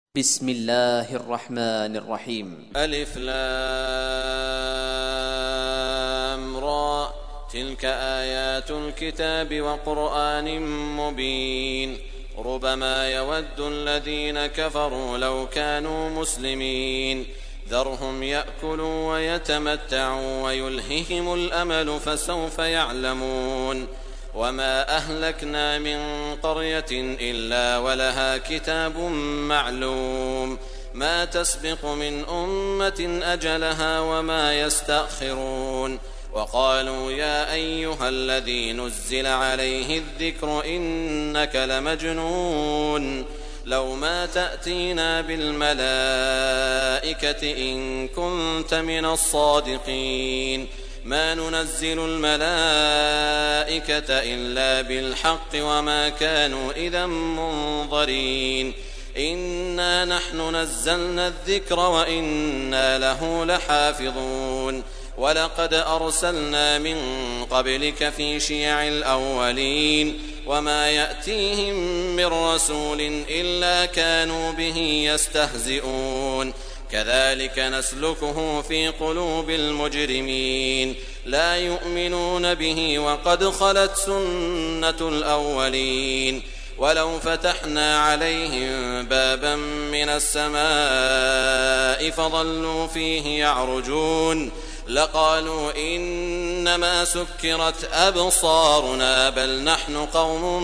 بسم الله الرحمن الرحيم. ألف لام را تلك آيات الكتاب وقرآن مبين ربما يود الذين كفروا لو كانوا مسلمين ذرهم يأكلوا ويتمتعوا ويلههم الأمل فسوف يعلمون وما أهلكنا من قرية إلا ولها كتاب معلوم ما تسبق من أمة أجلها وما يستأخرون وقالوا يا أيها الذي نزل عليه الذكر إنك لمجنون لو ما تأتينا بالملائكة إن كنت من الصادقين ما ننزل الملائكة إلا بالحق وما كانوا إذا منظرين إنا نحن نزلنا الذكر وإنا له لحافظون ولقد أرسلنا من قبلك في شيع الأولين وما يأتيهم من رسول إلا كانوا به يستهزئون كذلك نسلكه في قلوب المجرمين لا يؤمنون به وقد خلت سنة الأولين ولو فتحنا عليهم بابا من السماء فظلوا فيه يعرجون لقالوا إنما سكرت أبصارنا بل نحن قوم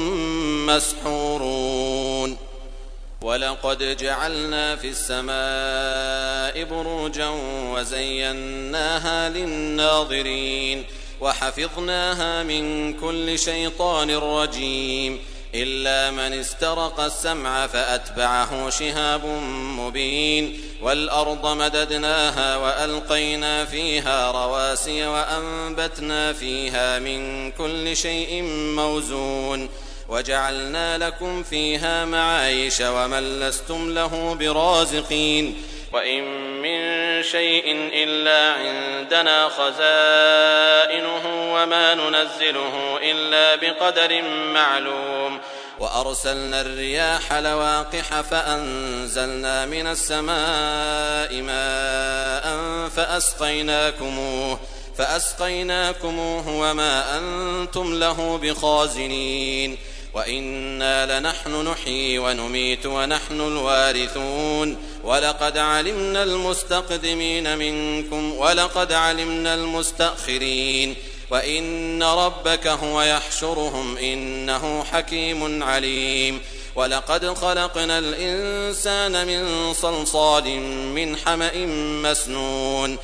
مسحورون ولقد جعلنا في السماء بروجا وزيناها للناظرين وحفظناها من كل شيطان رجيم إلا من استرق السمع فأتبعه شهاب مبين والأرض مددناها وألقينا فيها رواسي وأنبتنا فيها من كل شيء موزون وجعلنا لكم فيها معايش ومن لستم له برازقين وإن من شيء إلا عندنا خزائنه وما ننزله إلا بقدر معلوم وأرسلنا الرياح لواقح فأنزلنا من السماء ماء فأسقيناكموه وما أنتم له بخازنين وإنا لنحن نحيي ونميت ونحن الوارثون ولقد علمنا المستقدمين منكم ولقد علمنا المستأخرين وإن ربك هو يحشرهم إنه حكيم عليم ولقد خلقنا الإنسان من صلصال من حمأ مسنون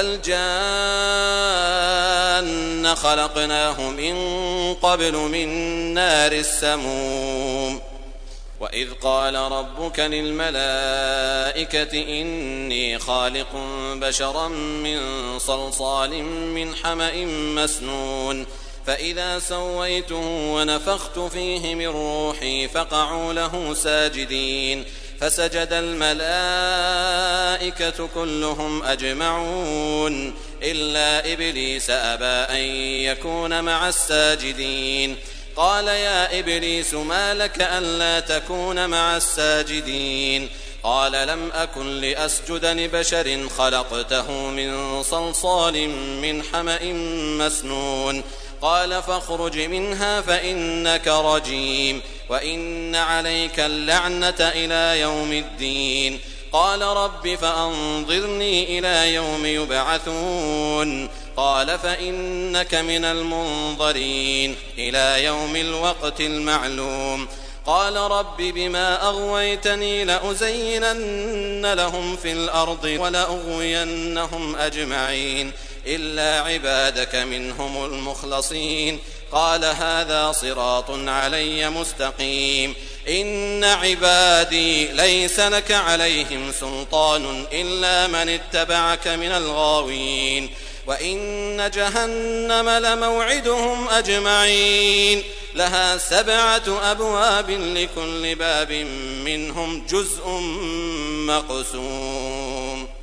والجان خلقناه من قبل من نار السموم وإذ قال ربك للملائكة إني خالق بشرا من صلصال من حمأ مسنون فإذا سويته ونفخت فيه من روحي فقعوا له ساجدين فسجد الملائكة كلهم أجمعون إلا إبليس أبى أن يكون مع الساجدين قال يا إبليس ما لك ألا تكون مع الساجدين قال لم أكن لأسجد لبشر خلقته من صلصال من حمأ مسنون قال فاخرج منها فإنك رجيم وإن عليك اللعنة إلى يوم الدين قال رب فأنظرني إلى يوم يبعثون قال فإنك من المنظرين إلى يوم الوقت المعلوم قال رب بما أغويتني لأزينن لهم في الأرض ولأغوينهم أجمعين إلا عبادك منهم المخلصين قال هذا صراط علي مستقيم إن عبادي ليس لك عليهم سلطان إلا من اتبعك من الغاوين وإن جهنم لموعدهم أجمعين لها 7 أبواب لكل باب منهم جزء مقسوم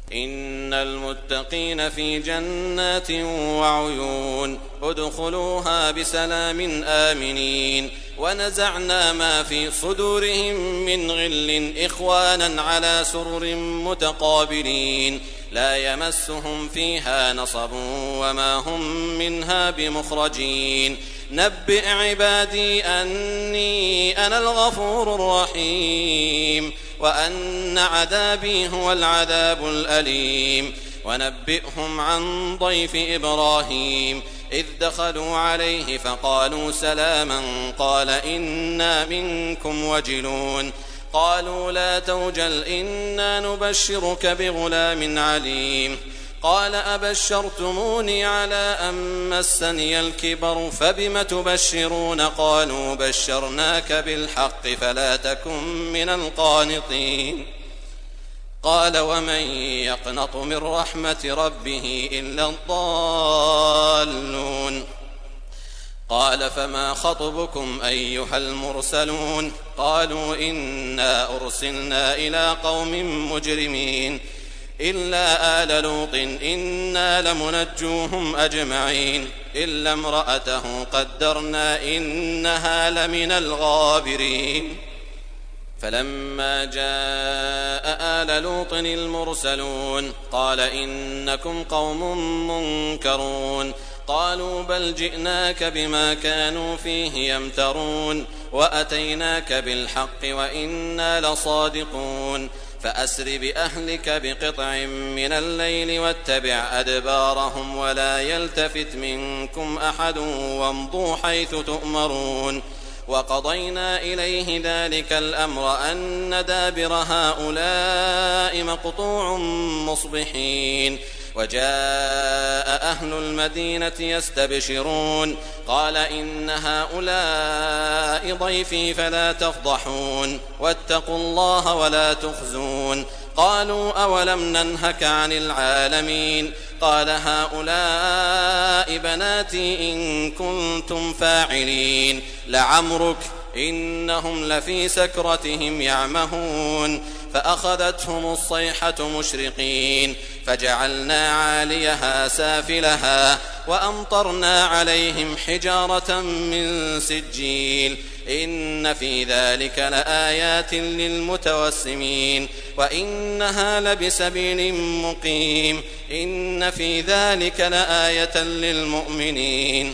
إن المتقين في جنات وعيون ادخلوها بسلام آمنين ونزعنا ما في صدورهم من غل إخوانا على سرر متقابلين لا يمسهم فيها نصب وما هم منها بمخرجين نبئ عبادي أني أنا الغفور الرحيم وأن عذابي هو العذاب الأليم ونبئهم عن ضيف إبراهيم إذ دخلوا عليه فقالوا سلاما قال إنا منكم وجلون قالوا لا توجل إنا نبشرك بغلام عليم قال أبشرتموني على أن مسني الكبر فبم تبشرون قالوا بشرناك بالحق فلا تكن من القانطين قال ومن يقنط من رحمة ربه إلا الضالون قال فما خطبكم أيها المرسلون قالوا إنا أرسلنا إلى قوم مجرمين إلا آل لوط إنا لمنجوهم أجمعين إلا امرأته قدرنا إنها لمن الغابرين فلما جاء آل لوط المرسلون قال إنكم قوم منكرون قالوا بل جئناك بما كانوا فيه يمترون وأتيناك بالحق وإنا لصادقون فأسر بأهلك بقطع من الليل واتبع أدبارهم ولا يلتفت منكم أحد وامضوا حيث تؤمرون وقضينا إليه ذلك الأمر أن دابر هؤلاء مقطوع مصبحين وجاء أهل المدينة يستبشرون قال إن هؤلاء ضيفي فلا تفضحون واتقوا الله ولا تخزون قالوا أولم ننهك عن العالمين قال هؤلاء بناتي إن كنتم فاعلين لعمرك إنهم لفي سكرتهم يعمهون فأخذتهم الصيحة مشرقين فجعلنا عاليها سافلها وأمطرنا عليهم حجارة من سجيل إن في ذلك لآيات للمتوسمين وإنها لبسبيل مقيم إن في ذلك لآية للمؤمنين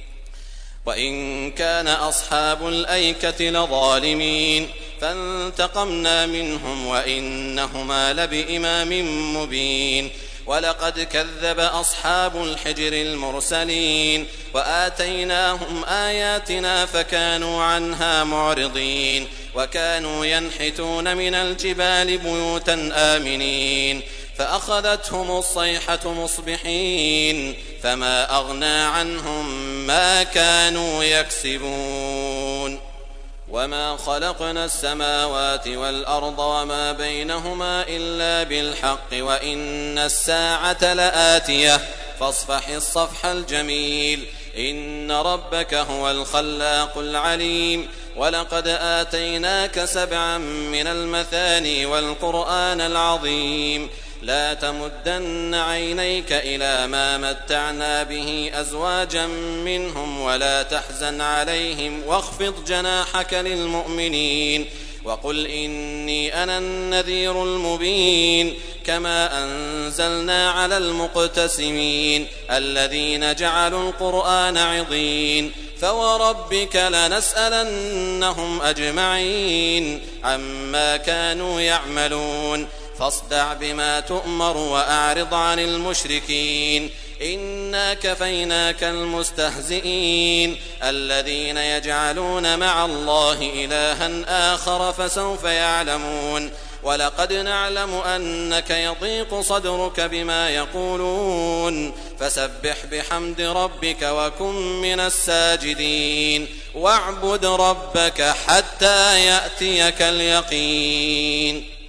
وإن كان أصحاب الأيكة لظالمين فانتقمنا منهم وإنهما لبإمام مبين ولقد كذب أصحاب الحجر المرسلين وآتيناهم آياتنا فكانوا عنها معرضين وكانوا ينحتون من الجبال بيوتا آمنين فأخذتهم الصيحة مصبحين فما أغنى عنهم ما كانوا يكسبون وما خلقنا السماوات والأرض وما بينهما إلا بالحق وإن الساعة لآتية فاصفح الصفح الجميل إن ربك هو الخلاق العليم ولقد آتيناك 7 من المثاني والقرآن العظيم لا تمدن عينيك إلى ما متعنا به أزواجا منهم ولا تحزن عليهم واخفض جناحك للمؤمنين وقل إني أنا النذير المبين كما أنزلنا على المقتسمين الذين جعلوا القرآن عضين فوربك لنسألنهم أجمعين عما كانوا يعملون فاصدع بما تؤمر وأعرض عن المشركين إنا كفيناك المستهزئين الذين يجعلون مع الله إلها آخر فسوف يعلمون ولقد نعلم أنك يضيق صدرك بما يقولون فسبح بحمد ربك وكن من الساجدين واعبد ربك حتى يأتيك اليقين